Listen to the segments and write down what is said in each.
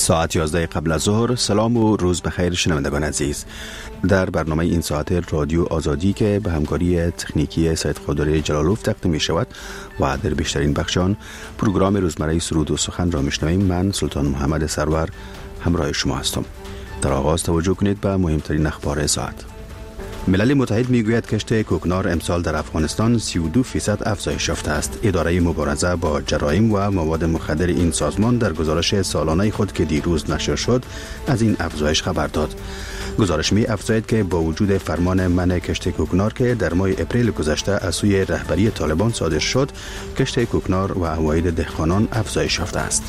ساعت 11 قبل از ظهر. سلام و روز بخیر شنوندگان عزیز. در برنامه این ساعت رادیو آزادی که به همکاری تکنیکی سید قادر جلالوف تقدیم می شود و در بیشترین بخشان پروگرام روزمره سرود و سخن را میشنویم. من سلطان محمد سرور همراه شما هستم. در آغاز توجه کنید به مهمترین اخبار ساعت. ملل متحد میگوید کشت کوکنار امسال در افغانستان 32% افزایش یافته است. اداره مبارزه با جرایم و مواد مخدر این سازمان در گزارش سالانه خود که دیروز نشر شد از این افزایش خبر داد. گزارش می افزاید که با وجود فرمان منع کشت کوکنار که در ماه اپریل گذشته از سوی رهبری طالبان صادر شد، کشت کوکنار و عواید دهقانان افزایش یافته است.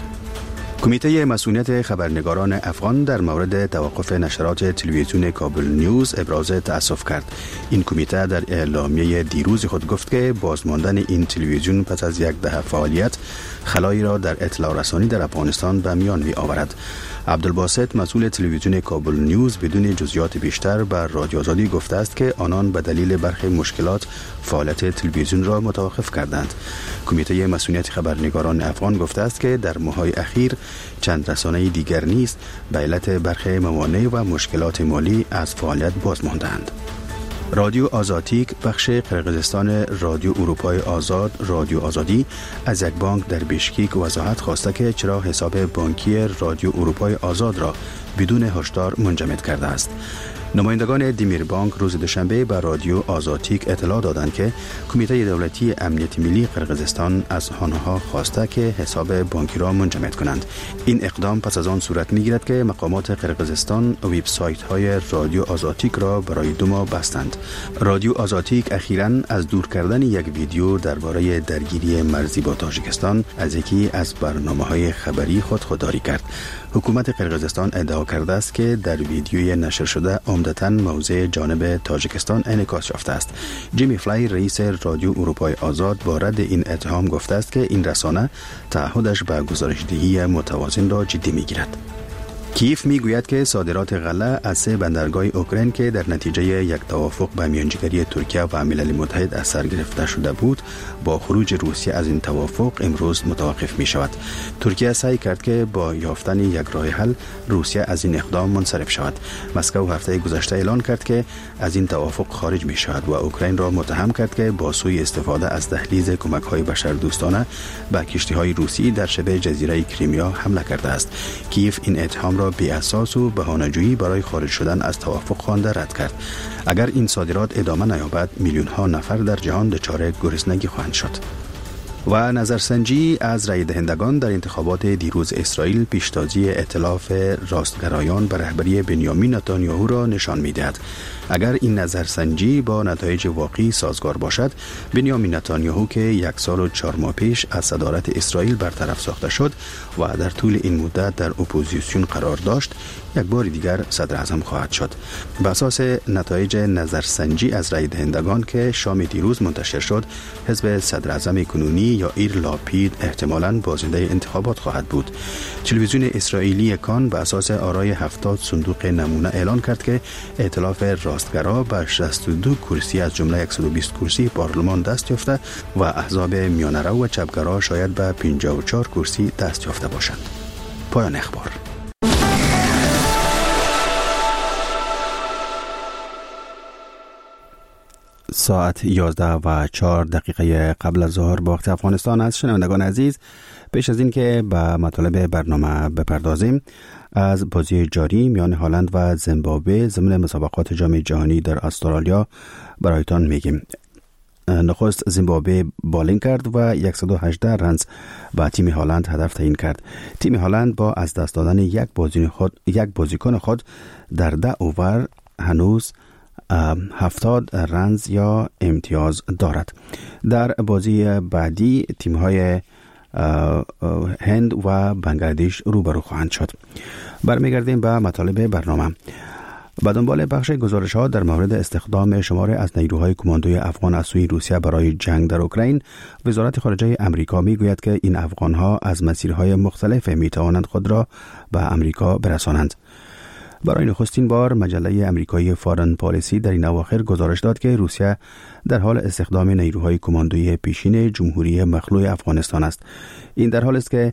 کمیته مسئولیت خبرنگاران افغان در مورد توقف نشرات تلویزیون کابل نیوز ابراز تأسف کرد. این کمیته در اعلامیه دیروز خود گفت که بازماندن این تلویزیون پس از یک دهه فعالیت خلایی را در اطلاع رسانی در افغانستان به میان می آورد. عبدالباسط مسئول تلویزیون کابل نیوز بدون جزئیات بیشتر بر رادیو آزادی گفته است که آنان به دلیل برخی مشکلات فعالیت تلویزیون را متوقف کردند. کمیته مسئولیت خبرنگاران افغان گفته است که در ماه‌های اخیر چند رسانه دیگر نیز به علت برخی موانع و مشکلات مالی از فعالیت باز ماندند. رادیو آزاتیک بخش قرقیزستان رادیو اروپای آزاد رادیو آزادی از یک بانک در بیشکیک وضاحت خواسته که چرا حساب بانکی رادیو اروپای آزاد را بدون هشدار منجمد کرده است. نمایندگان دیمیر بانک روز دوشنبه به رادیو آزاتیک اطلاع دادند که کمیته دولتی امنیت ملی قرقیزستان از آنها خواسته که حساب بانکی را منجمد کنند. این اقدام پس از آن صورت می‌گیرد که مقامات قرقیزستان وبسایت‌های رادیو آزاتیک را برای 2 ماه بستند. رادیو آزاتیک اخیراً از دور کردن یک ویدیو درباره درگیری مرزی با تاجیکستان از یکی از برنامه‌های خبری خودداری کرد. حکومت قرقیزستان ادعا کرده است که در ویدیوی نشر شده عمدتاً موضع جانب تاجیکستان انعکاس یافته است. جیمی فلای رئیس رادیو اروپای آزاد با رد این اتهام گفته است که این رسانه تعهدش به گزارش‌دهی متوازن را جدی می‌گیرد. کیف میگوید که صادرات غله از 3 بندرگاه اوکراین که در نتیجه یک توافق به میانجیگری ترکیه و ملل متحد از سر گرفته شده بود، با خروج روسیه از این توافق امروز متوقف می شود. ترکیه سعی کرد که با یافتن یک راه حل روسیه از این اقدام منصرف شود. مسکو هفته گذشته اعلان کرد که از این توافق خارج می شود و اوکراین را متهم کرد که با سوء استفاده از دهلیز کمک‌های بشردوستانه به کشتی‌های روسی در شبه جزیره کریمیا حمله کرده است. کیف این اتهام را بی اساس و بهانه‌جویی برای خارج شدن از توافق خوانده رد کرد. اگر این صادرات ادامه نیابد، میلیون‌ها نفر در جهان دچار گرسنگی خواهند شد. و نظرسنجی از رای دهندگان در انتخابات دیروز اسرائیل پیشتازی ائتلاف راستگرایان به رهبری بنیامین نتانیاهو را نشان می‌دهد. اگر این نظرسنجی با نتایج واقعی سازگار باشد، بنیامین نتانیاهو که 1 سال و 4 ماه پیش از صدارت اسرائیل برطرف ساخته شد و در طول این مدت در اپوزیسیون قرار داشت، یک بار دیگر صدر اعظم خواهد شد. بر اساس نتایج نظرسنجی از رای دهندگان که شام دیروز منتشر شد، حزب صدر اعظم کنونی یا ایر لاپید احتمالاً بازنده انتخابات خواهد بود. تلویزیون اسرائیلی کان به اساس آرای 70 صندوق نمونه اعلان کرد که ائتلاف راستگرا به 62 کرسی از جمله 120 کرسی پارلمان دست یافته و احزاب میانه‌رو و چپگرا شاید به 54 کرسی دست یافته باشند. پایان اخبار. ساعت 11:04 قبل از ظهر به وقت افغانستان است. شنوندگان عزیز، پیش از این که به مطالب برنامه بپردازیم، از بازی جاری میان هلند و زیمبابوه ضمن مسابقات جام جهانی در استرالیا برایتان میگیم. نخست زیمبابوه بالینگ کرد و 118 رنز به تیم هلند هدف تعیین کرد. تیم هلند با از دست دادن یک بازیکن خود در 10 اوور هنوز 70 رنز یا امتیاز دارد. در بازی بعدی تیم‌های هند و بنگلادش روبرو خواهند شد. برمیگردیم به مطالب برنامه. به دنبال بخش گزارش‌ها در مورد استخدام شماری از نیروهای کماندوی افغان از سوی روسیه برای جنگ در اوکراین، وزارت خارجه امریکا میگوید که این افغان‌ها از مسیرهای مختلف میتوانند خود را به امریکا برسانند. برای نخستین بار مجله امریکایی فارن پالیسی در این اواخر گزارش داد که روسیه در حال استخدام نیروهای کماندویی پیشین جمهوری مخلوع افغانستان است. این در حالی است که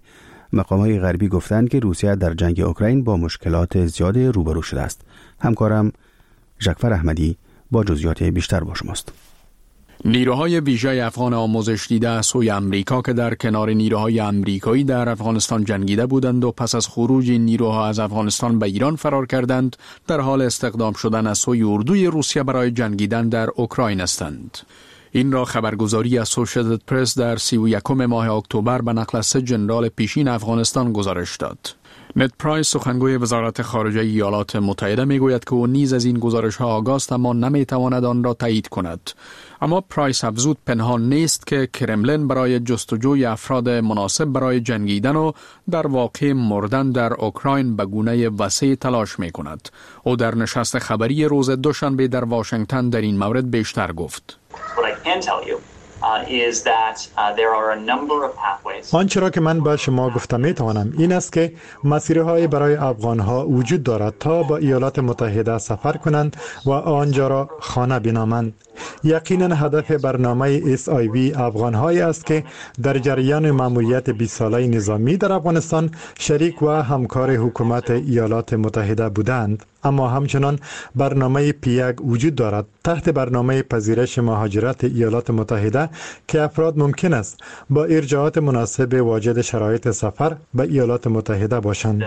مقام‌های غربی گفتند که روسیه در جنگ اوکراین با مشکلات زیاد روبرو شده است. همکارم ژکفر احمدی با جزئیات بیشتر با شماست. نیروهای ویژه افغان آموزش دیده از سوی امریکا که در کنار نیروهای امریکایی در افغانستان جنگیده بودند و پس از خروج این نیروها از افغانستان به ایران فرار کردند، در حال استخدام شدن از سوی اردوی روسیه برای جنگیدن در اوکراین هستند. این را خبرگزاری اسوسییتد پرس در 31 ماه اکتبر به نقل از 3 ژنرال پیشین افغانستان گزارش داد. نت پرایس سخنگوی وزارت خارجه ایالات متحده میگوید که او نیز از این گزارش‌ها آگاه است اما نمیتواند آن را تایید کند. اما پرایس افزود پنهان نیست که کرملین برای جستجوی افراد مناسب برای جنگیدن و در واقع مردن در اوکراین به گونه وسیع تلاش میکند. او در نشست خبری روز دوشنبه در واشنگتن در این مورد بیشتر گفت. آنچه را که من به شما گفتم میتوانم این است که مسیرهای برای افغانها وجود دارد تا با ایالات متحده سفر کنند و آنجا را خانه بنامند. یقینا هدف برنامه SIV افغانهایی است که در جریان مأموریت 20 ساله نظامی در افغانستان شریک و همکار حکومت ایالات متحده بودند. اما همچنان برنامه P1 وجود دارد تحت برنامه پذیرش مهاجرت ایالات متحده که افراد ممکن است با ارجاعات مناسب واجد شرایط سفر به ایالات متحده باشند.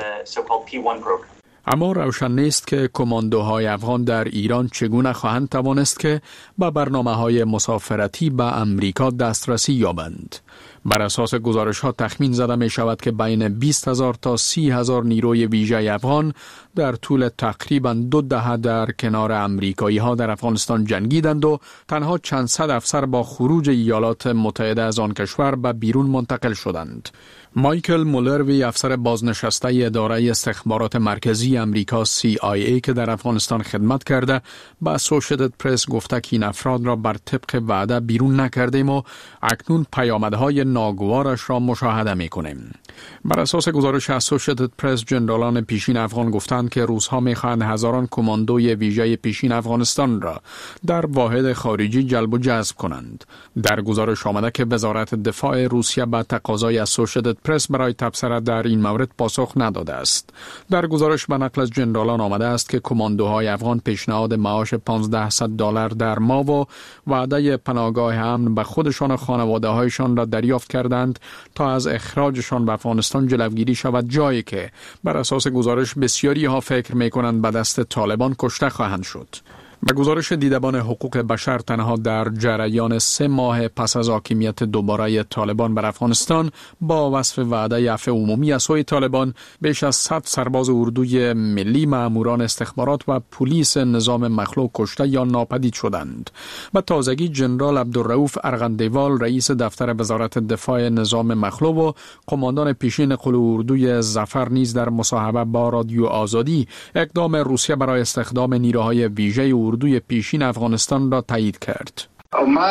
اما روشن نیست که کماندوهای افغان در ایران چگونه خواهند توانست که به برنامه‌های مسافرتی به امریکا دسترسی یابند. بر اساس گزارش‌ها تخمین زده می شود که بین 20,000 تا 30,000 نیروی ویژه افغان در طول تقریباً 2 دهه در کنار امریکایی‌ها در افغانستان جنگیدند و تنها چند صد افسر با خروج ایالات متحده از آن کشور به بیرون منتقل شدند. مایکل مولروی افسر بازنشسته اداره استخبارات مرکزی امریکا CIA که در افغانستان خدمت کرده به اسوسییتد پرس گفته که این افراد را بر طبق وعده بیرون نکردیم و اکنون پیامدهای ناگوارش را مشاهده می‌کنیم. بر اساس گزارش اسوسییتد پرس ژنرالان پیشین افغان گفتند که روس‌ها می‌خواهند هزاران کماندوی ویژه پیشین افغانستان را در واحد خارجی جلب و جذب کنند. در گزارش آمده که وزارت دفاع روسیه به تقاضای اسوسییتد پرس برای تبصره در این مورد پاسخ نداده است. در گزارش به نقل از ژنرالان آمده است که کماندوهای افغان پیشنهاد معاش $1,500 در ماه و وعده پناهگاه امن به خودشان و خانواده‌هایشان را دریافت کردند تا از اخراجشان به افغانستان جلوگیری شود، جایی که بر اساس گزارش بسیاری ها فکر می‌کنند به دست طالبان کشته خواهند شد. به گزارش دیدبان حقوق بشر تنها در جریان 3 ماه پس از حاکمیت دوباره طالبان بر افغانستان با وصف وعده عفو عمومی از سوی طالبان بیش از 100 سرباز اردوی ملی، ماموران استخبارات و پلیس نظام مخلوع کشته یا ناپدید شدند. به تازگی جنرال عبدالرؤوف ارغندیوال رئیس دفتر وزارت دفاع نظام مخلوع و قماندان پیشین قلو اردوی ظفر نیز در مصاحبه با رادیو آزادی اقدام روسیه برای استخدام نیروهای ویژه اردوی پیشین افغانستان را تایید کرد. ما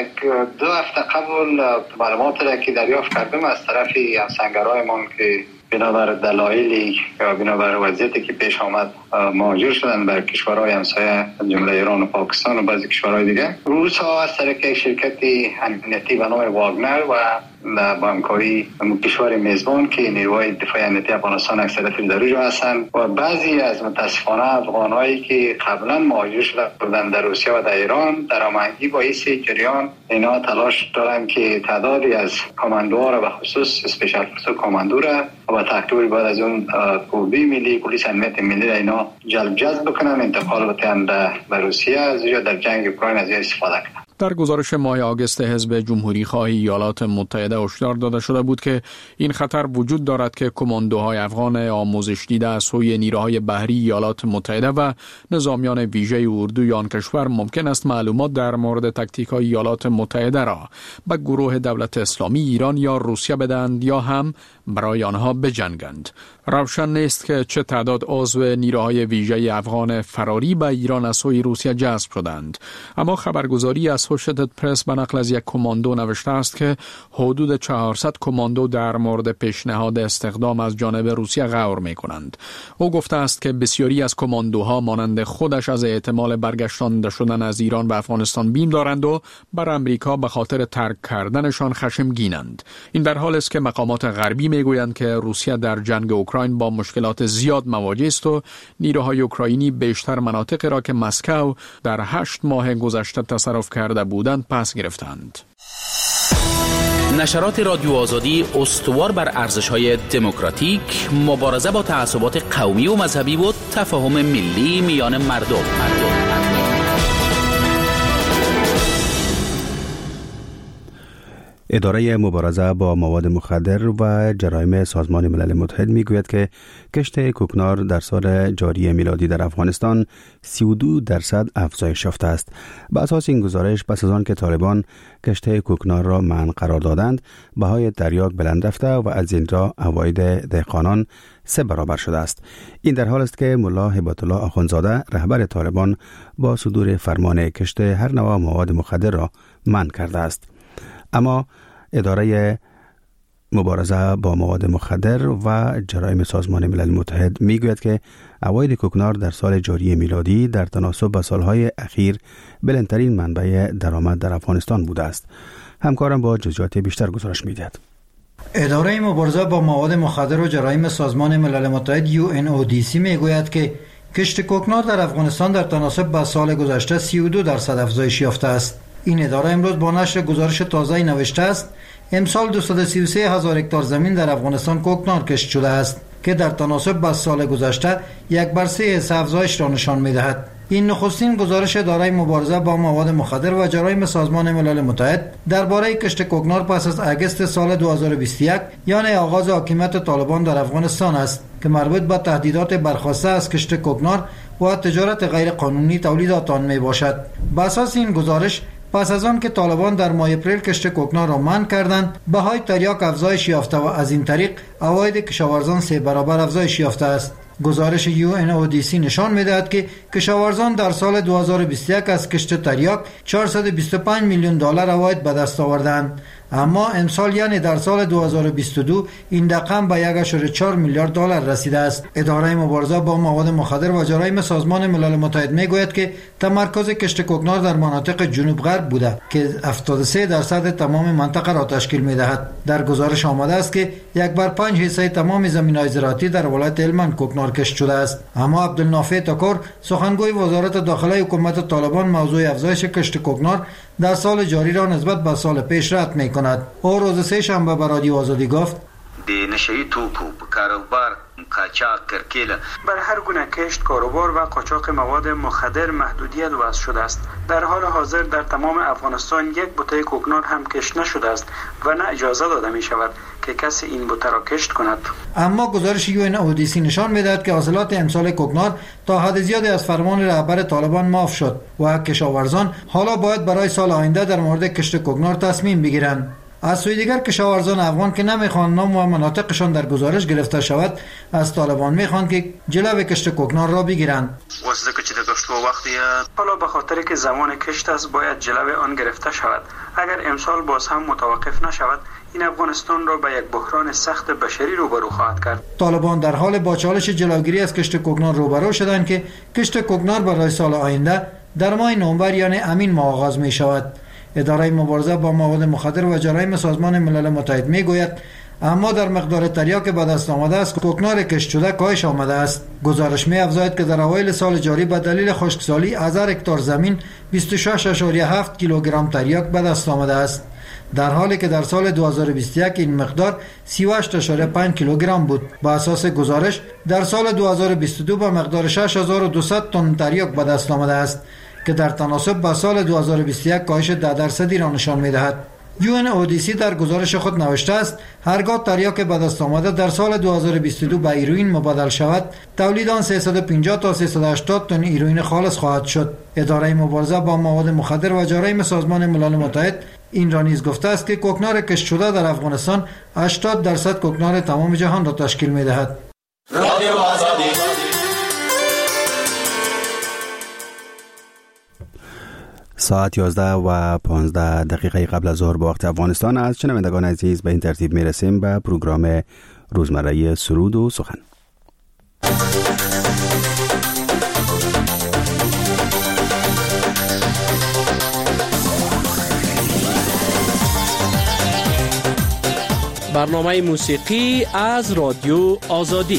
2 هفته قبل معلومات را که دریافت کردم از طرف همسنگرهایمان که بنابر دلایلی یا بنابر وضعیتی که پیش آمد مهاجر شدن بر کشورهای همسایه جمله ایران و پاکستان و بعضی کشورهای دیگه، روس ها از طریق یک شرکت امنیتی به نام واگنر و با همکاری کشور میزبان که نیروهای دفاع امنیتی افغانستان اکثریت در اونجا هستند و بعضی از متاسفانه افغانایی که قبلا مهاجر شدن در روسیه و در ایران در هماهنگی با این جریان اینا تلاش دارن که تعدادی از کاماندوها را به خصوص اسپیشال فورس کاماندو را و تقریبا بعد از اون قوه ملی پلیس امنیت ملی را اینا جذب بکنن، انتقال بدن به روسیه، از اونجا در جنگ اوکراین از استفاده کنن. در گزارش ماه آگوست حزب جمهوری خواهی ایالات متحده هشدار داده شده بود که این خطر وجود دارد که کماندوهای افغان آموزش دیده از سوی نیروهای بحری ایالات متحده و نظامیان ویژه اردوی آن کشور ممکن است معلومات در مورد تاکتیک‌های ایالات متحده را به گروه دولت اسلامی ایران یا روسیه بدهند یا هم برای آنها بجنگند. روشن نیست که چه تعداد عضو نیروهای ویژه افغان فراری به ایران از سوی روسیه جذب شدند، اما خبرگزاری از اسوشیتد پرس به نقل از یک کماندو نوشته است که حدود 400 کماندو در مورد پیشنهاد استخدام از جانب روسیه غور می کنند. او گفته است که بسیاری از کماندوها مانند خودش از احتمال برگشتانده شدن از ایران به افغانستان بیم دارند و بر امریکا به خاطر ترک کردنشان خشمگینند. این در حالی است که مقامات غربی میگویند که روسیه در جنگ اوکراین با مشکلات زیاد مواجه است و نیروهای اوکراینی بیشتر مناطقی را که مسکو در 8 ماه گذشته تصرف کرده بودند پس گرفتند. نشرات رادیو آزادی استوار بر ارزش‌های دموکراتیک، مبارزه با تعصبات قومی و مذهبی و تفاهم ملی میان مردم. اداره مبارزه با مواد مخدر و جرایم سازمان ملل متحد میگوید که کشت کوکنار در سال جاری میلادی در افغانستان 32% افزایش یافته است. به اساس این گزارش، پس از آن که طالبان کشت کوکنار را منع قرار دادند، بهای تریاک بلند رفته و از این را عواید دهقانان 3 برابر شده است. این در حال است که ملا هبت الله آخوندزاده رهبر طالبان با صدور فرمان کشت هر نوع مواد مخدر را منع کرده است. اما اداره مبارزه با مواد مخدر و جرایم سازمان ملل متحد میگوید که عواید کوکنار در سال جاری میلادی در تناسب با سالهای اخیر بلندترین منبع درآمد در افغانستان بوده است. همکارم با جزئیات بیشتر گزارش میدهد. اداره مبارزه با مواد مخدر و جرایم سازمان ملل متحد UNODC میگوید که کشت کوکنار در افغانستان در تناسب با سال گذشته 32% افزایش یافته است. این اداره امروز با نشر گزارش تازه‌ای نوشته است امسال 233,000 هکتار زمین در افغانستان کوکنار کشت شده است که در تناسب با سال گذشته 1/3 افزایش را نشان می‌دهد. این نخستین گزارش اداره مبارزه با مواد مخدر و جرایم سازمان ملل متحد درباره کشت کوکنار پس از اگست سال 2021 یعنی آغاز حاکمیت طالبان در افغانستان است که مربوط به تهدیدات برخاسته از کشت کوکنار و تجارت غیر قانونی تولیدات آن می باشد. بر اساس این گزارش پس از آن که طالبان در ماه اپریل کشت کوکنار را منع کردند، بهای تریاک افزایش یافته و از این طریق عواید کشاورزان 3 برابر افزایش یافته است. گزارش UNODC نشان می‌دهد که کشاورزان در سال 2021 از کشت تریاک 425 میلیون دلار عواید به دست آوردند، اما امسال یعنی در سال 2022 این رقم به 1.4 میلیارد دلار رسیده است. اداره مبارزه با مواد مخدر و جرایم سازمان ملل متحد میگوید که تمرکز کشت کوکنار در مناطق جنوب غرب بوده که 73% تمام منطقه را تشکیل می‌دهد. در گزارش آمده است که 1/5 تمام زمین‌های زراعتی در ولایت هلمند کوکنار کشت شده است. اما عبدالنافع تکور سخنگوی وزارت داخله حکومت طالبان موضوع افزایش کشت کوکنار در سال جاری را نسبت به سال پیش رد می‌کند. او روز سه شنبه به رادیو آزادی گفت: د نشئی توکو کاروبار قاچاق کرکیله بر هر گونه کشت کاروبار و قاچاق مواد مخدر محدودیت وضع شده است. در حال حاضر در تمام افغانستان یک بوته کوکنار هم کشت نشده است و نه اجازه داده می شود که کسی این بوته را کشت کند. اما گزارش UNODC نشان می‌دهد که حاصلات امسال کوکنار تا حد زیادی از فرمان رهبر طالبان معاف شد و کشاورزان حالا باید برای سال آینده در مورد کشت کوکنار تصمیم بگیرند. از سوی دیگر کشاورزان افغان که نمیخوان نام و مناطقشان در گزارش گرفته شود، از طالبان میخوان که جلو کشت کوکنار را بگیرند. حالا به خاطر که زمان کشت است باید جلو آن گرفته شود. اگر امسال باز هم متوقف نشود، این افغانستان را به یک بحران سخت بشری روبرو خواهد کرد. طالبان در حال با چالش جلوگیری از کشت کوکنار روبرو شدند که کشت کوکنار برای سال آینده در ماه نوامبر یعنی امین ماه آغاز می شود. اداره مبارزه با مواد مخدر و جرایم سازمان ملل متحد میگوید اما در مقدار تریاک به دست آمده است کوکنار کشت شده کاهش آمده است. گزارش می افزاید که در اوایل سال جاری به دلیل خشکسالی از هر هکتار زمین 26.7 کیلوگرم تریاک به دست آمده است، در حالی که در سال 2021 این مقدار 38.5 کیلوگرم بود. با اساس گزارش در سال 2022 به مقدار 6200 تن تریاک به دست آمده است که در تناسب با سال 2021 کاهش 10% را نشان می‌دهد. UNODC در گزارش خود نوشته است هرگاه تریاک به دست آمده در سال 2022 به هیروئین مبادل شود، تولید آن 350 تا 380 تن هیروئین خالص خواهد شد. اداره مبارزه با مواد مخدر و جرایم سازمان ملل متحد این را نیز گفته است که کوکنار کشت شده در افغانستان 80% کوکنار تمام جهان را تشکیل می‌دهد. رادیو آزادی. ساعت 11:15 قبل از ظهر به وقت افغانستان است. شنوندگان عزیز، به این ترتیب میرسیم به پروگرام روزمره سرود و سخن. برنامه موسیقی از رادیو آزادی.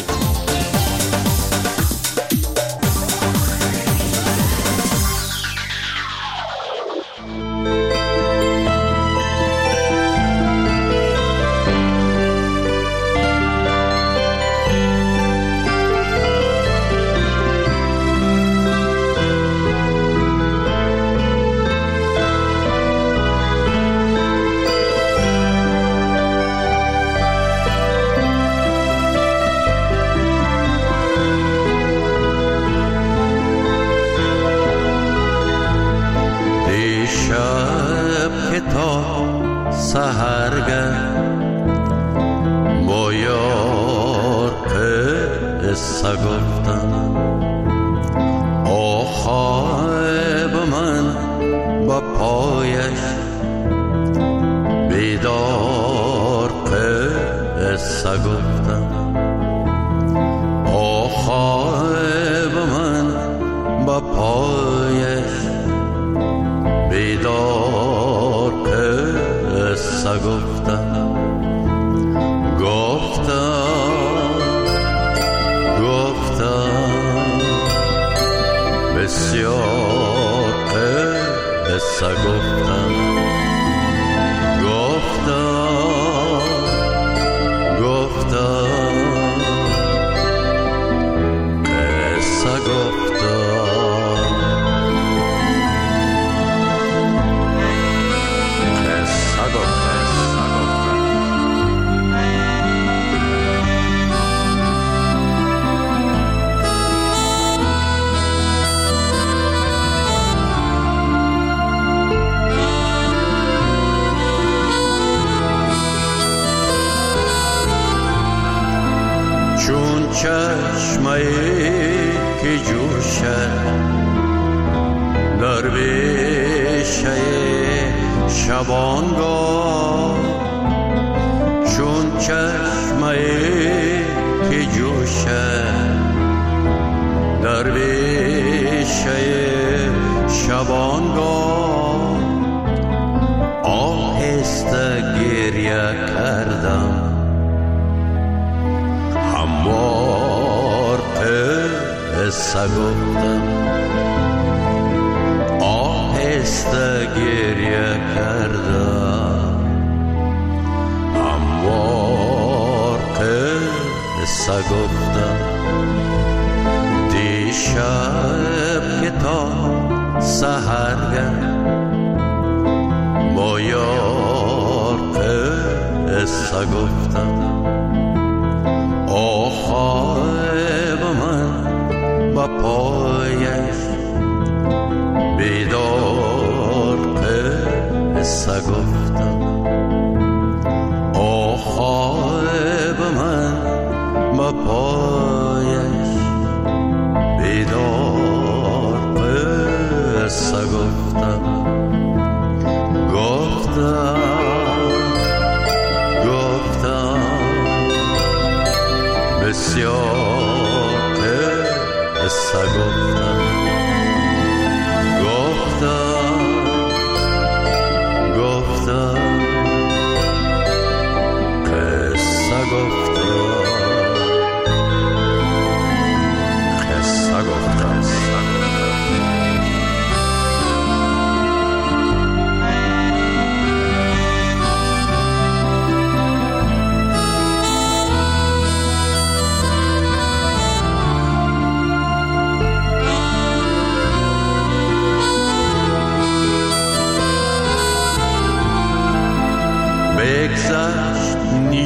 بگذشت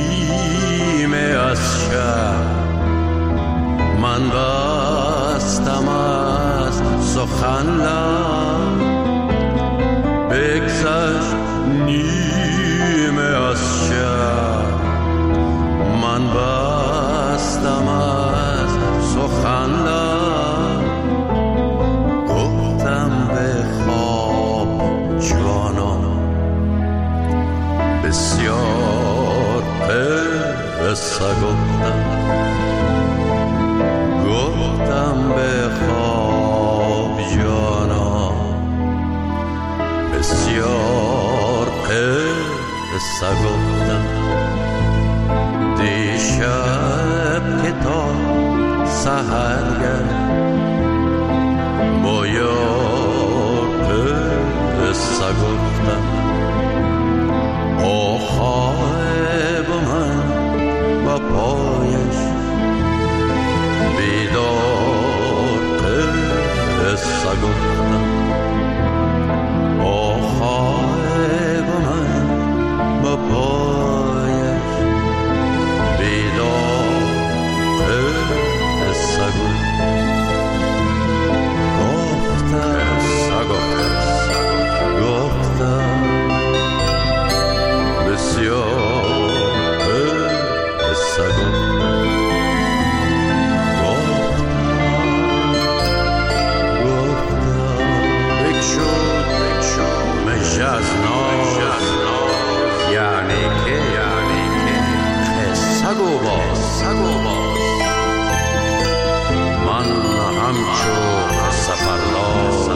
نیمه از شب، من بستم از سخن لب. بگذشت نیمه از شب، من بستم از سخن لب. گفتم به خواب بسیار قصه گفتم به خواب جانا، بسیار قصه گفتم دیشب که تا سحر گرد با یار قصه گفتم. آخواب من با پایش بیدار قصه گفتم. آخواب من با پایش بیدار قصه گفتم. گفتم بسیار قصه گفتم. بکشود مژه از ناز، یعنی که قصه گو باز. من همچو قصه پرداز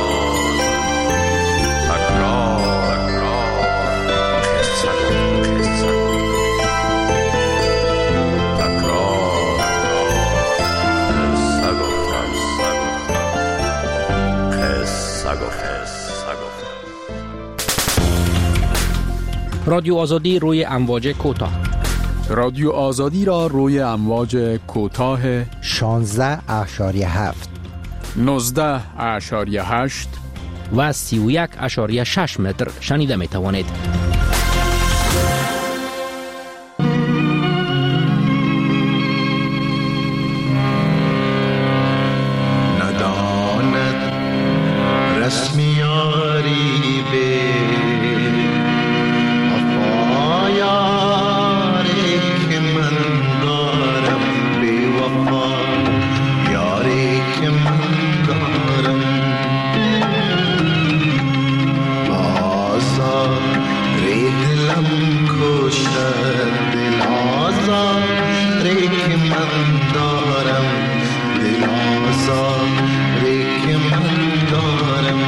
تکرار قصه گفتم. رادیو آزادی روی امواج کوتاه. رادیو آزادی را روی امواج کوتاه 16.7 19.8 و 31.6 متر شنیده می توانید. نداند رسمیاری به وفایاری که من دارم، به وفا یاری که من دارم. آزار دلم کشد، دل آزاری که من دارم، دل آزاری که من دارم.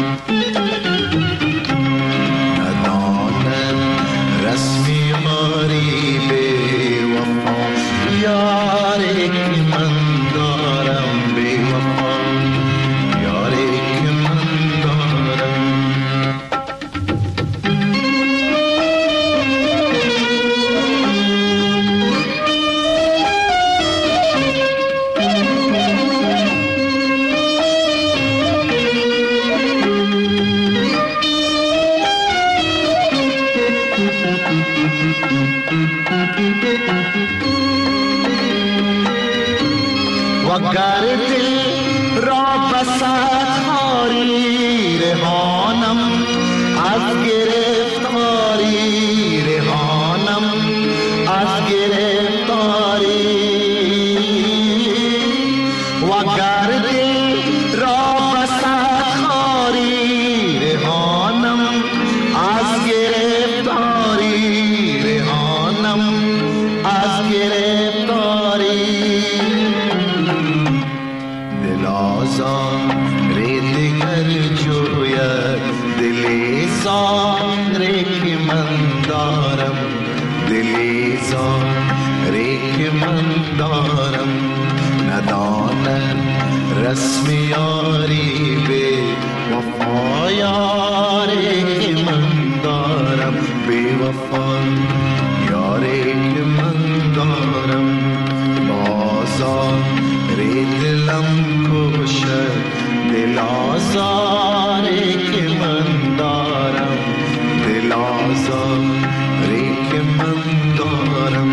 ندانم رسمی یاری به وفا یاری که من دارم، به وفا یاری که من دارم. وگر دل را بساتاری رهانم، از گرفتاری رهانم، از گرفتاری. وگر دل را بساتاری رهانم، از گرفتاری رهانم، از گرفتاری. دل آزاری دیگر جوید، دل زاری که من دارم، دل زاری که من دارم. ندانم رسمی یاری به وفا یاری که من دارم، به وفا یاری که من دارم. بازاری دلم کشد، دل آزاری که من دارم، دل آزاری که من دارم.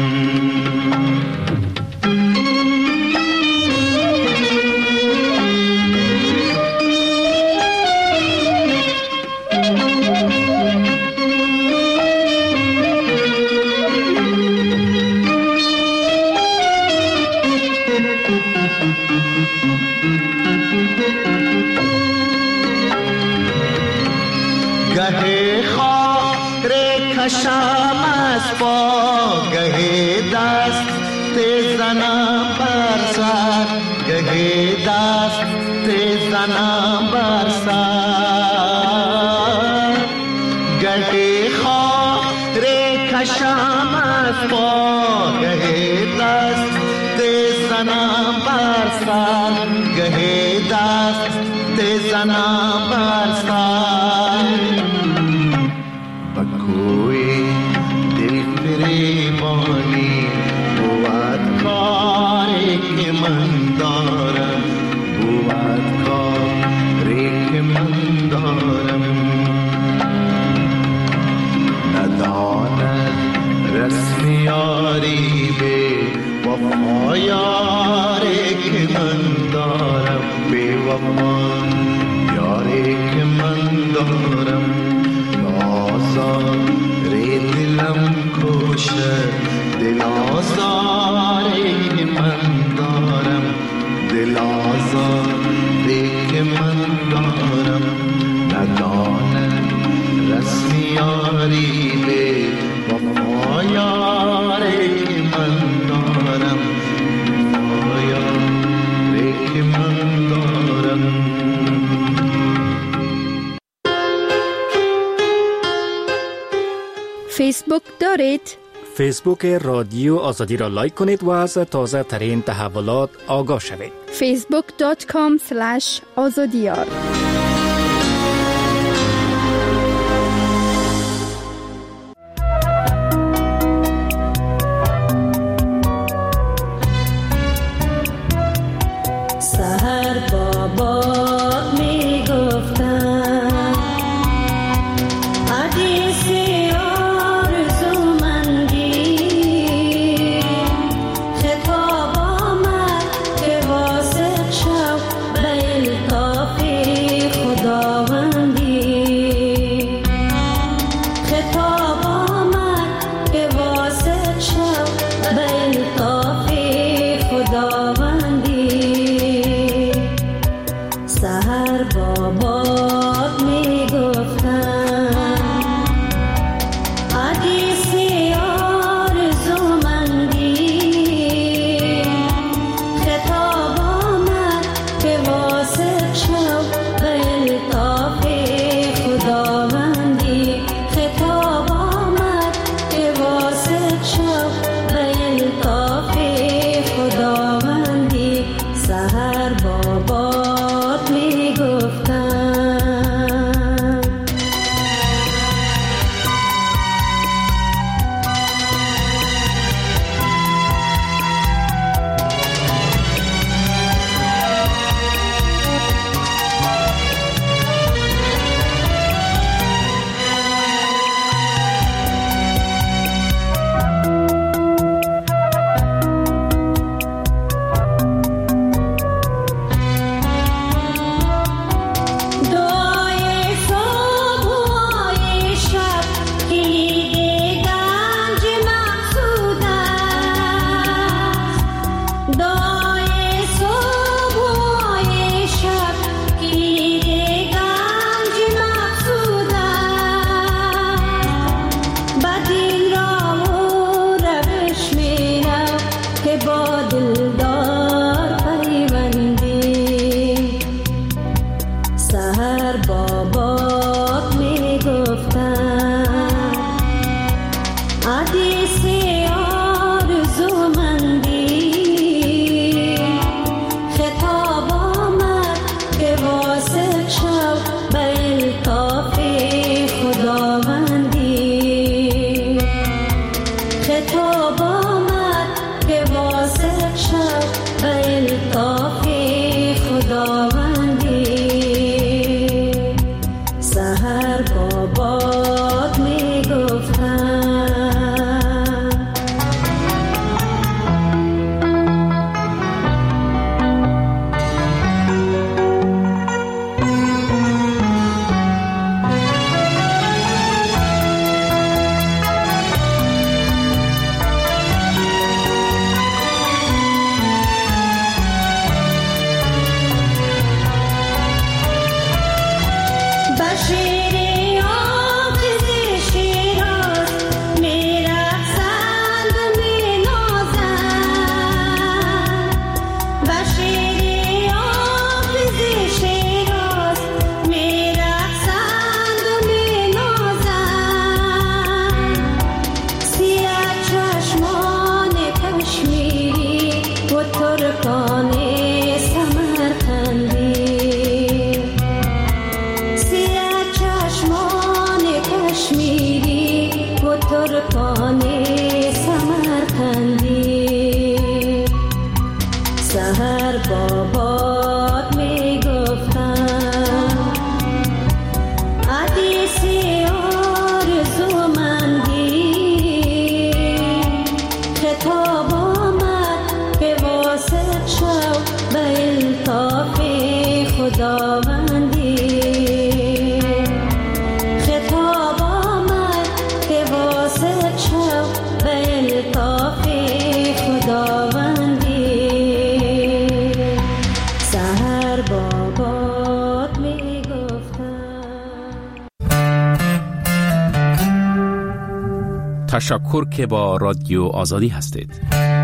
خشم از پا گهی دست زنم بر سر گهی دست زنم بر سر گهی خاطر کشم از پا گهی دست زنم بر سر گهی دست زنم بر سر بکوی دل فریبانی بود کاری که من دارم بود کاری که من دارم نداند رسم یاری به وفا یاری که من دارم به وفا یاری که من دارم آزار دلم کشد دل آزاری که من دارم دل آزاری که من دارم نداند رسم یاری به وفا یاری که من دارم وفا یاری که من دارم. فیسبوک دارید؟ فیسبوک رادیو آزادی را لایک کنید و از تازه ترین تحولات آگاه شوید. facebook.com/azadiyar سحر بابا می گفتن حدیثی آرزومندی خطاب آمد که واثق شو به الطاف خداوندی خطاب آمد که واثق شو به الطاف خداوندی سحر بابات می گفتن حدیثی آرزومندی خطاب آمد که واثق شو به الطاف خداوندی خطاب آمد که واثق شو به الطاف خداوندی سحر بابات می گفتن سحر بابات می گفتن حدیثی آرزومندی خطاب آمد که واثق شو به الطاف خداوندی خطاب آمد که واثق شو به الطاف خداوندی سحر بابات می گفتن ترکان سمرقندی سحر بابات می گفتم حدیث آرزومندی خطاب آمد که واثق شو به الطاف خداوندی خطاب آمد که واثق شو به الطاف خداوندی سحر بابات می گفتم. تشکر که با رادیو آزادی هستید.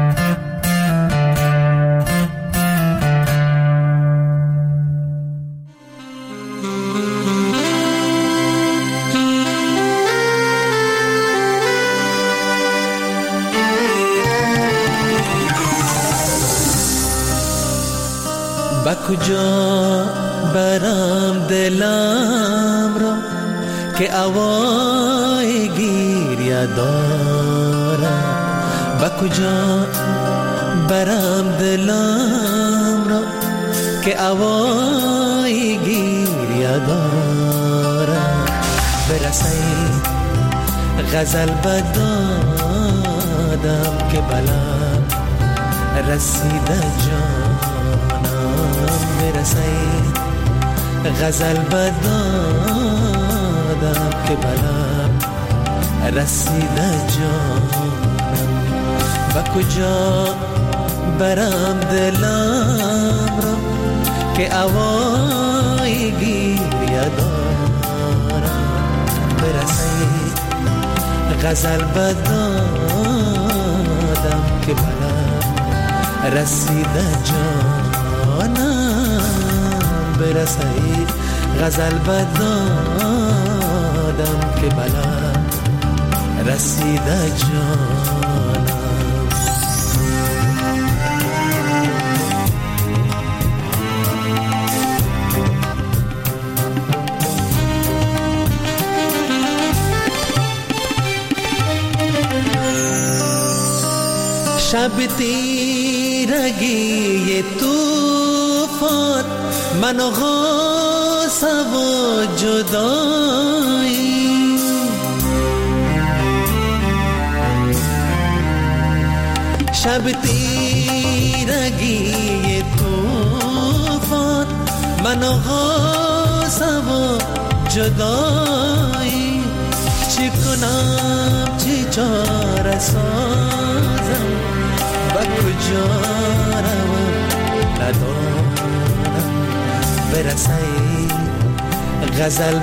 با کجا برم دلم را که اوای گیریه دارم با کجا برم دلم را که اوای گیریه دارم برسی غزل بدادم که بلا رسیده جانم برسی غزل بدادم که بلا رسیده جانم با کجا برم دلم را که اوای گیریه دارم برسی غزل بدادم که بلا رسیده جانم برسی غزل بدادم که بلا رسیده جانم. شب تیرگی توفان من غاصه و جدایی شب تیرگی توفان من غاصه و جدایی چی کنم چی چاره سازم با کجا روم ندارم برسی غزل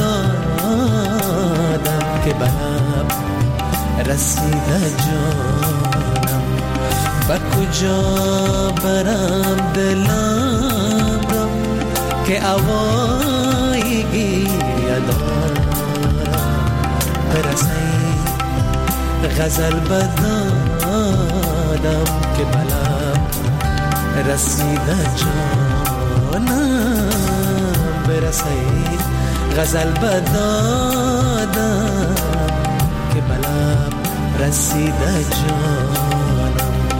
بدادم که بهم رسیده جانم با کجا برم دلم را که اوای گیریه دارم برسی غزل بدادم که بلم رسیده جانم برسی غزل بدادم که بلم رسیده جانم.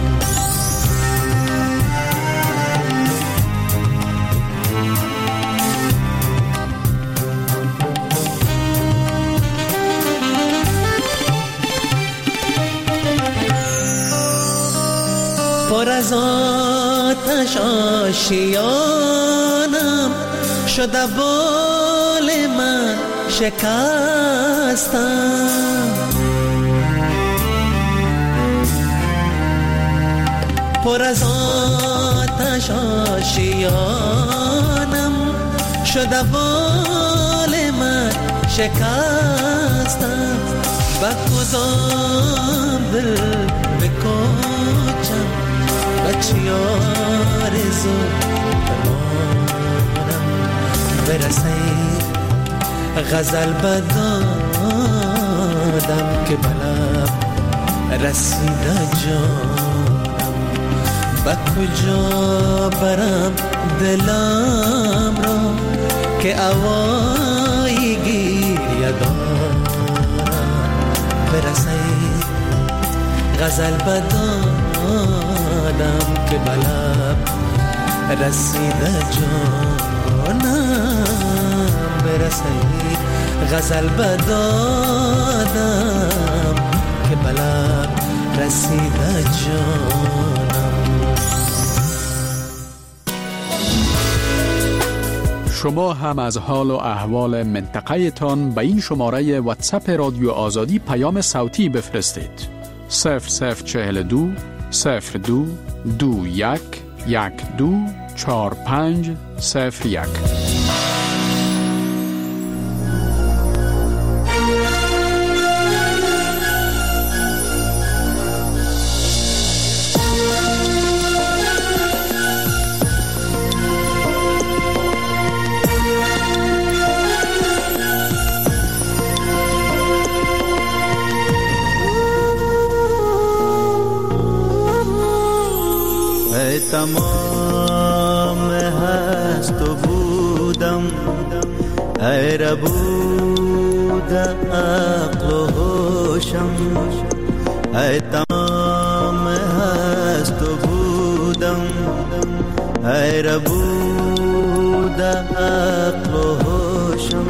پر از آتش آشیانم شده بال من شکستم پر از آتش آشیانم شده بال من شکستم با کدام دل بکوچم بچی آرزو بمانم برسی غزل بدادم که بلم رسیده جانم با کجا برم دلم را که اوای گیریه دارم برسی غزل بدادم که بلب رسیده جانم برسید غزل بدادم که بلب رسیده جانم. شما هم از حال و احوال منطقه تان به این شماره واتساپ رادیو آزادی پیام صوتی بفرستید. 0042 02 21 12 45 01. تمام هست و بودم ای ربود عقل و هوشم ای تمام هست و بودم ای ربود عقل و هوشم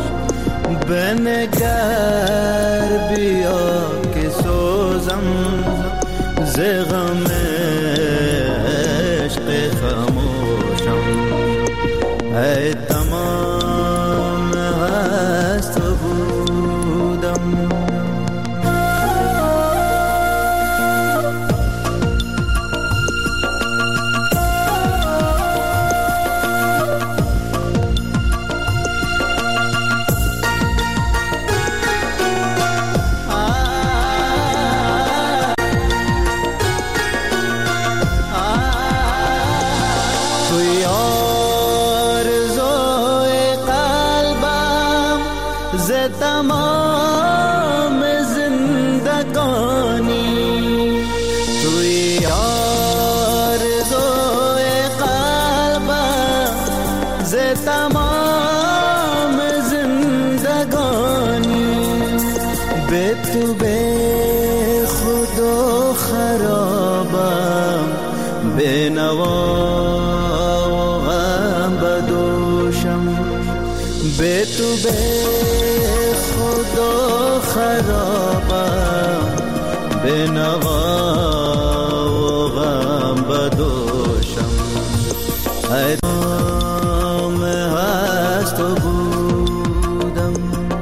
بنگر بیا که سوزم ز غم خاموشم ای تمام هست و بودم. تمام زندگانی توی آرزوی قلبم ز تمام زندگانی به تو به خود و خرابم به نوا و غم بدوشم به تو به خود و خرابم به نوا و غم بدوشم ای تمام هست و بودم.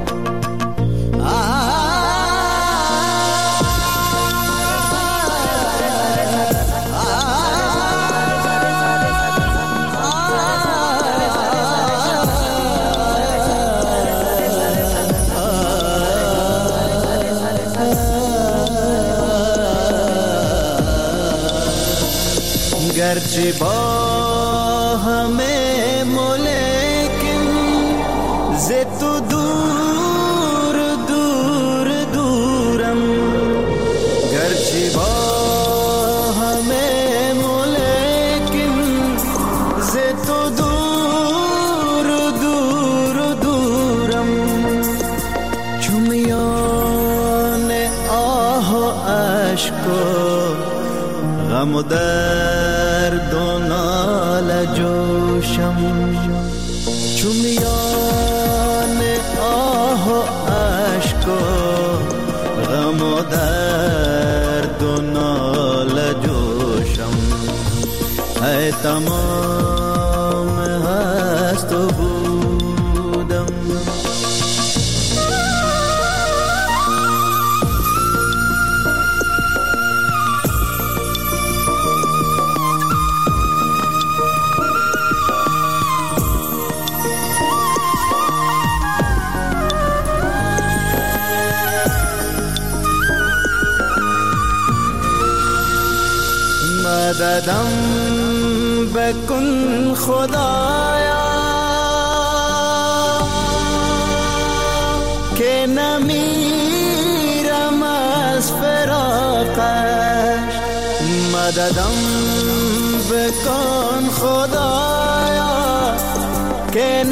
گرچه با همه ملکن ز تو دور دور دورم گرچه با همه ملکن ز تو دور دور دورم چو میان آه و اشک و غم و درد و ناله جوشم چو میان آه و اشک و غم و درد و ناله جوشم ای تمام هست و بودم. مددم بکن خدایا که نمیرم از فراقش مددم بکن خدایا که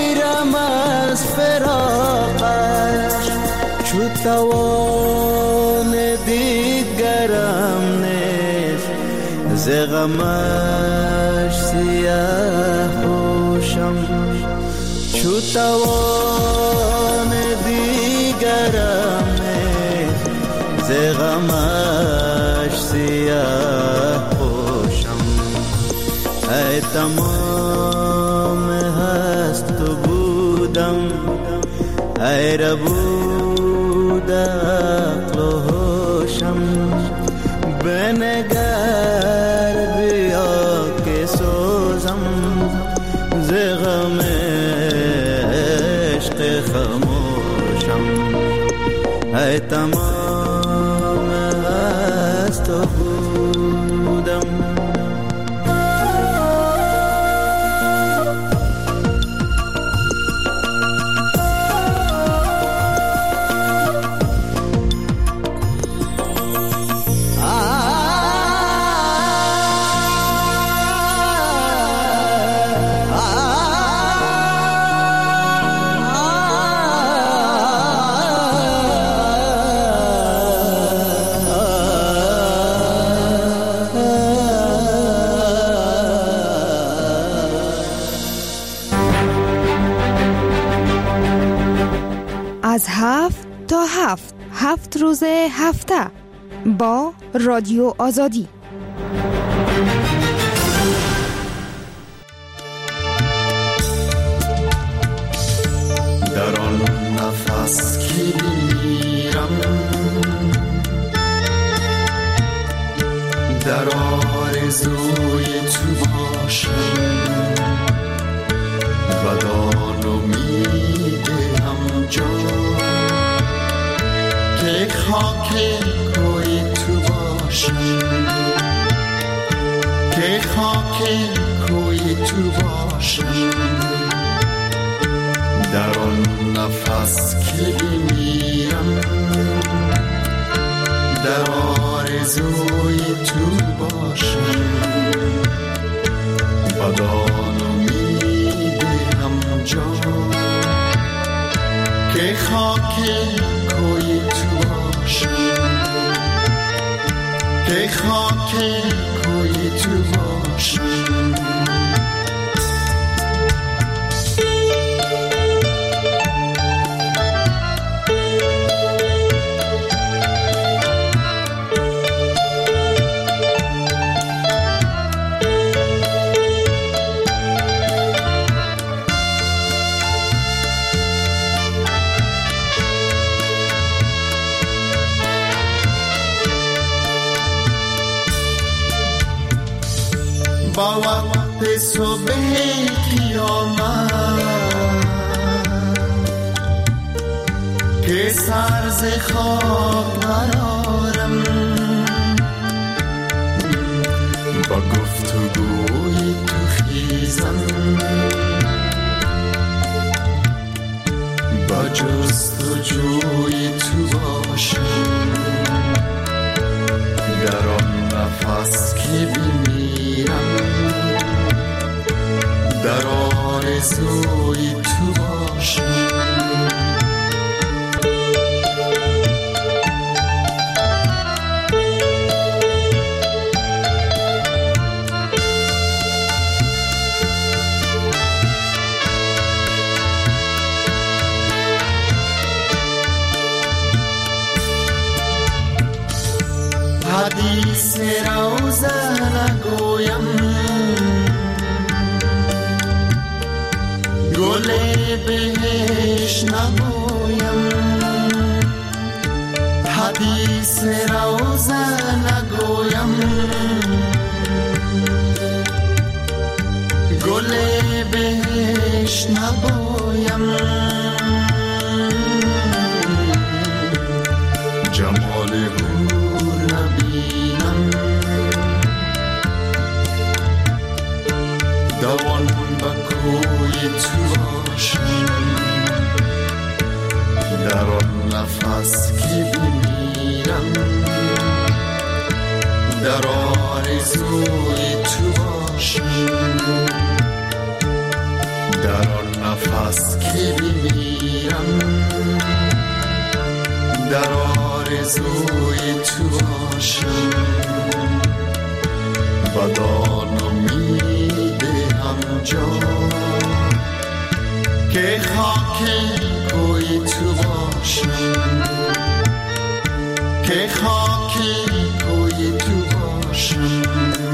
نمیرم از فراقش چو توان دیگرم نیست ز غمش سیاه پوشم چو توان دیگرم نیست ز غمش سیاه پوشم ای تمام هست تو بودم ای ربود عقل و هوشم بنگر بیا که سوزم ز غم عشق خموشم ای تمام هست تو بودم از 7 تا 7 روز هفته با رادیو آزادی. در آن نفس که میرم در آرزوی تو باشم بدان امیدم جا که خاک کوی تو باشم که خاک کوی تو باشم در آن نفس که میرم در آرزوی تو باشم بدان امیدم جا که خاک کوی تو باشم که خاک کوی تو باشم با وقت صبح قیامت که سر ز خواب برارم با گفتگوی تو خیزم با جستجوی تو باشم در آن نفس که بمیرم در آرزوی تو باشم حدیث روزه نگویم گل بهش نگویم حدیث روزه نگویم گل بهش نگویم جمال حور نبینم دوان با کوی تو باشم در آن نفس که بمیرم در آرزوی تو باشم در آن نفس که بمیرم در آرزوی تو باشم بدانو میدهم جان که خاک کوی تو باشم که خاک کوی تو باشم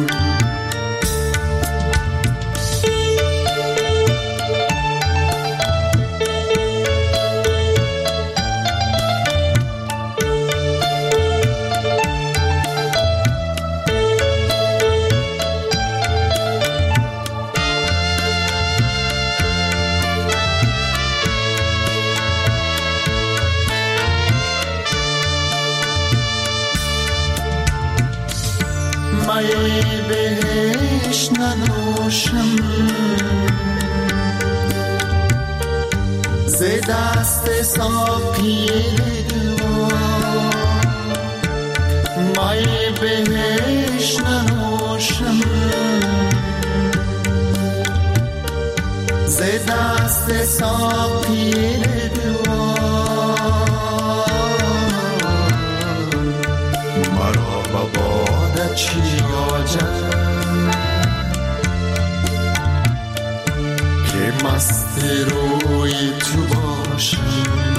مای بهش ننوشم ز دست ساقی دلوار مای بهش ننوشم ز دست ساقی دلوار مرا بباده چی که مست روی تو باشم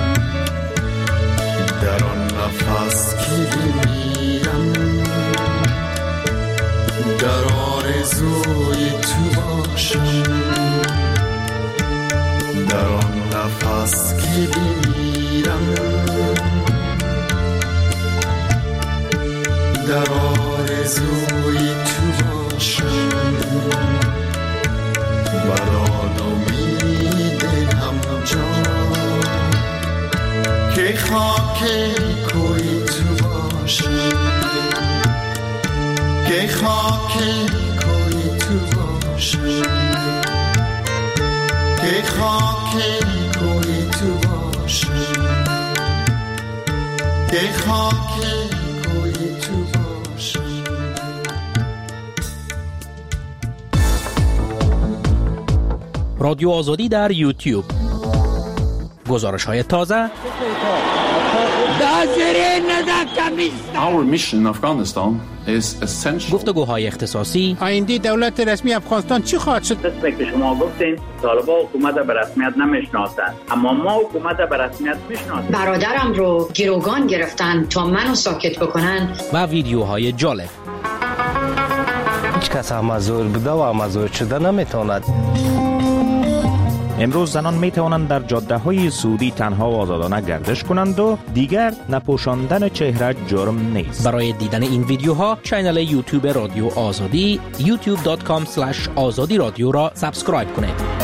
در آن نفس که بمیرم در آرزوی تو باشم در آن نفس که بمیرم در آرزوی تو باشم بران امیدم جان که خاک کوی تو باشم که خاک کوی تو باشم که خاک کوی تو باشم که خاک کوی تو باشم رادیو آزادی در یوتیوب، گزارش‌های تازه، Our mission in Afghanistan is essential. گفتگوهای اختصاصی، آینده دولت رسمی افغانستان چی خواهد شد؟ مثل که شما گفتین طالبان حکومت به رسمیت نمیشناسند، اما ما حکومت به رسمیت میشناسیم. برادرم رو گروگان گرفتن تا منو ساکت بکنن و ویدیوهای جالب. هیچ کس مزور بوده و مزور شده نمیتواند. امروز زنان می توانند در جاده‌های سعودی تنها و آزادانه گردش کنند و دیگر نپوشاندن چهره جرم نیست. برای دیدن این ویدیوها کانال یوتیوب رادیو آزادی youtube.com/azadi رادیو را سابسکرایب کنید.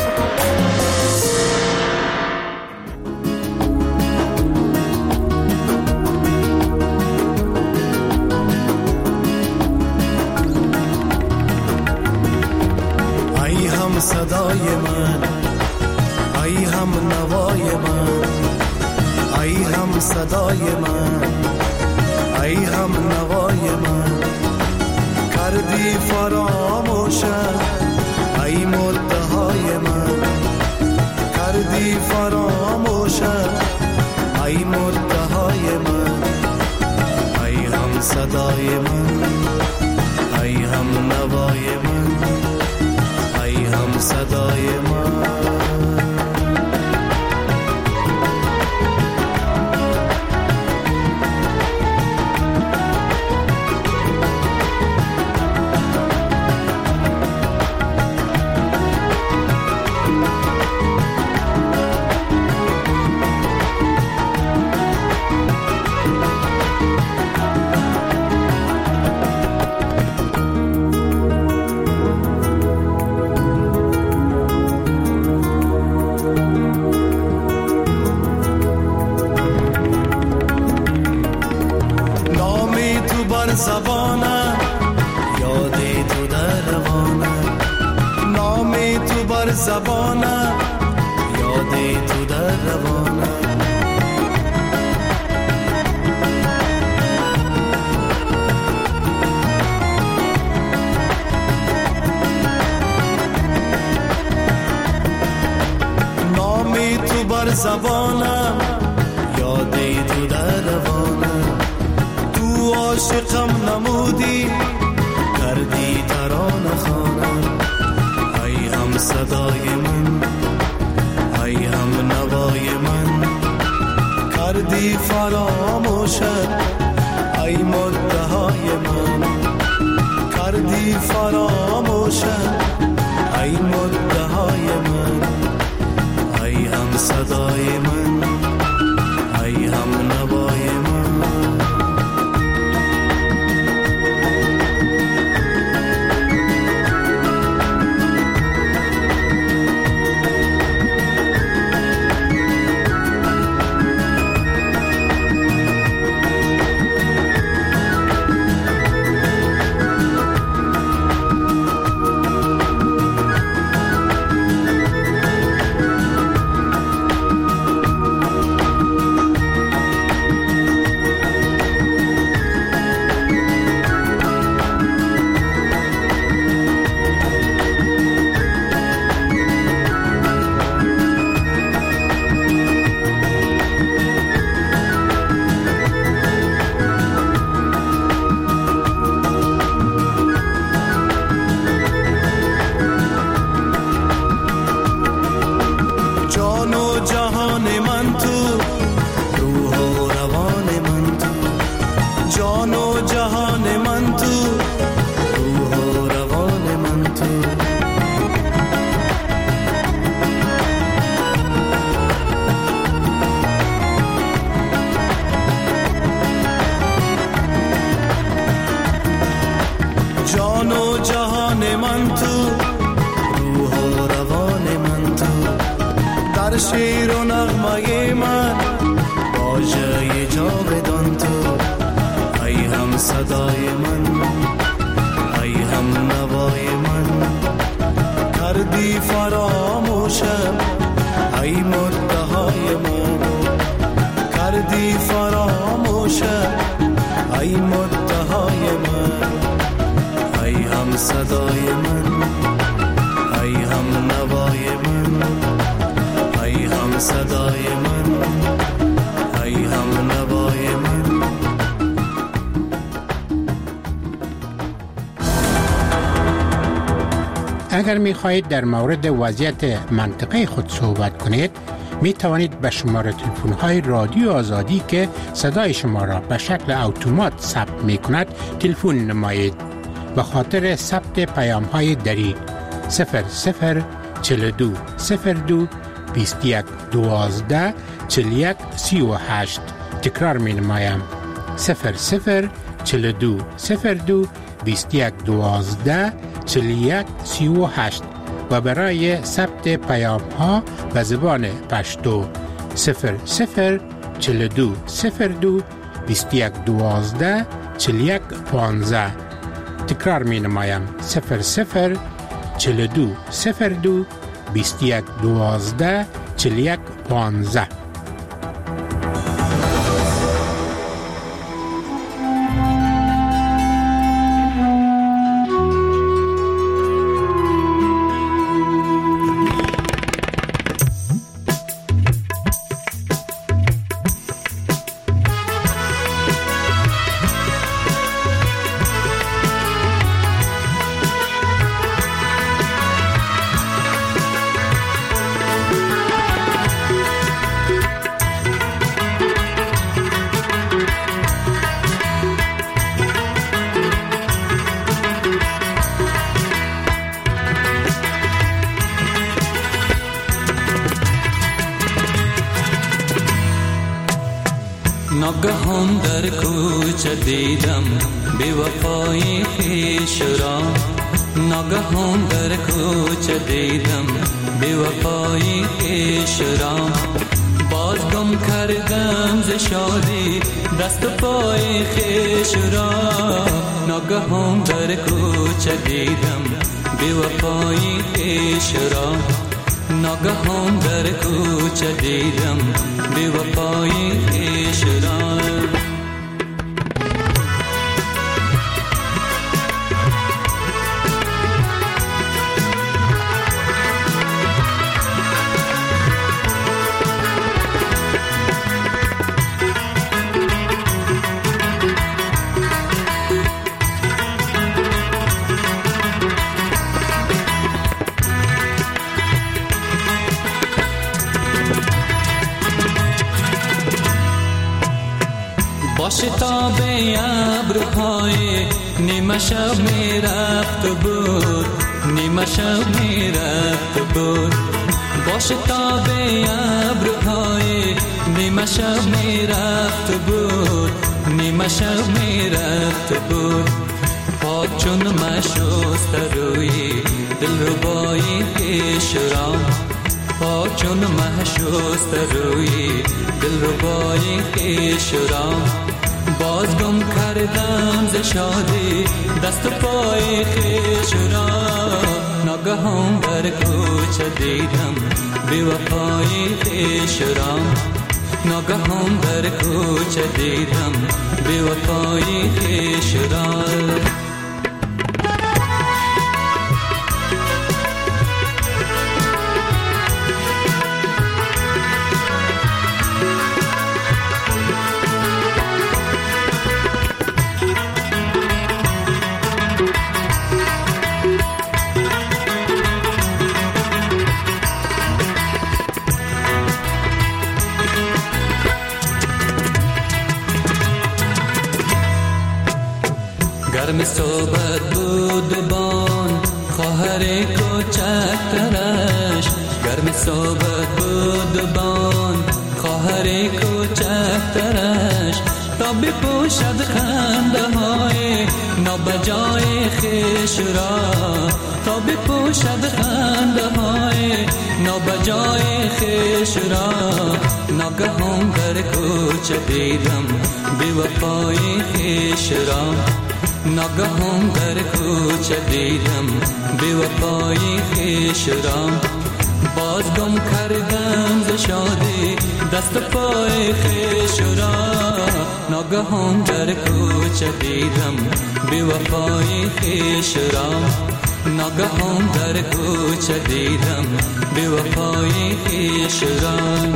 ای هم صدای من، ای هم نوای من، ای هم صدای من، ای هم نوای من، کردی فراموشم ای مدعای من، کردی فراموشم ای مدعای من، ای هم صدای من، ای هم نوای من، ای هم صدای من. زبانم یادی تو در روانم، نامی تو بر زبانم یادی تو در روانم. نامی تو بر زبانم یادی تو در روانم. فراموشم ای مدعای من کردی فراموشم ای مدعای من ای هم صدای من ای هم نوای من شیر و نغمه من واژه جاودان تو ای هم صدای من ای هم نوای من کردی فراموشم ای مدعای من کردی فراموشم ای مدعای من ای هم صدای من ای هم نوای من ای هم صدای من ای هم نوای من اگر می خواهید در مورد وضعیت منطقه خود صحبت کنید می توانید به شماره تلفن های رادیو آزادی که صدای شما را به شکل اتومات ثبت می کند تلفن نمایید. به خاطر ثبت پیام های دری 0042 02 21 12 41 38 تکرار می نمایم 0042 02 21 12 41 38 و برای ثبت پیام ها به زبان پشتو 0042 02 21 12 41 15 تکرار می نمایم 0042 02 21 12 41 15 ناگهان در کوچه دیدم بی وفای خویش را ناگهان در کوچه دیدم بی وفای خویش را باز گم کردم ز شادی دست و پای خویش را ناگهان در کوچه دیدم بی وفای خویش را ناگهان در کوچه دیدم بی وفای خویش را با شتاب ابرهای نیمه شب می رفت بود، نیمه شب می رفت بود. با شتاب ابرهای نیمه شب می رفت بود، نیمه شب می رفت بود. پاک چون مشست روی دلربای پیش را، پاک چون مشست روی دلربای پیش را. باز گم کردم ز شادی دست و پای خویش را. ناگهان در کوچه دیدم بی وفای خویش را. ناگهان در کوچه دیدم بی وفای خویش را. گرم صحبت بود بان خواهر کوچکترش، گرم صحبت بود بان خواهر کوچکترش. تا بپوشد خنده های نابجای خویش را، تا بپوشد خنده های نابجای خویش را. ناگهان در کوچه دیدم بی وفای خویش را. ناگهان در کوچه دیدم بی وفای خویش را. باز گم کردم ز شادی دست و پای خویش را. ناگهان در کوچه دیدم بی وفای خویش را. ناگهان در کوچه دیدم بی وفای خویش را.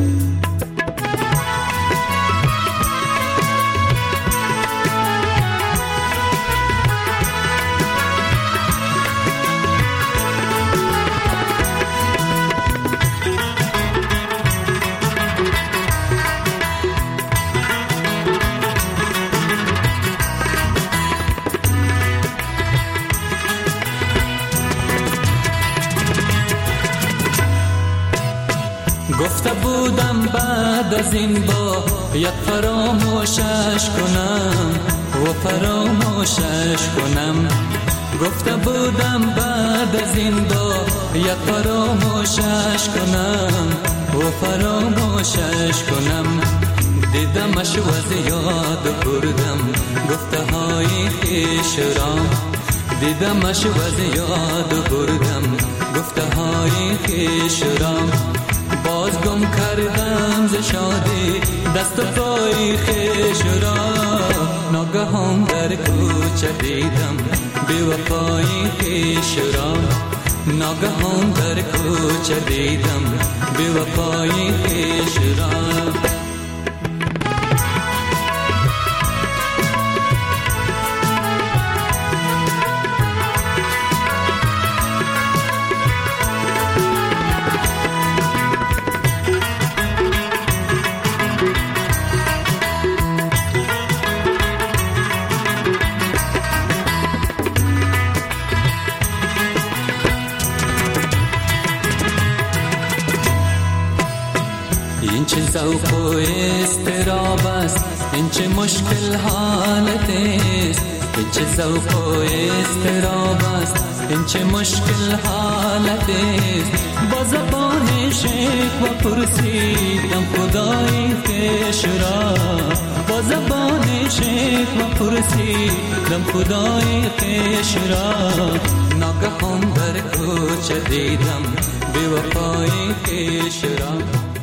گفته بودم بعد از این با یک فراموشش کنم و فراموشش کنم. گفته بودم بعد از این با یک فراموشش کنم و فراموشش کنم. دیدمش و از یاد بردم گفته های خویش را. دیدمش و از یاد بردم گفته های خویش را. باز گم کردم ز شادی دست و پای خویش را. ناگهان در کوچه دیدم بی وفای خویش را. ناگهان در کوچه دیدم بی وفای خویش را. این چه ذوق و اضطراب است، این چه مشکل حالت است. این چه ذوق و اضطراب است، این چه مشکل حالت است. با زبان شکوه پرسیدم خدای خویش را. با زبان شکوه پرسیدم خدای خویش را. ناگهان در کوچه دیدم بی وفای خویش را.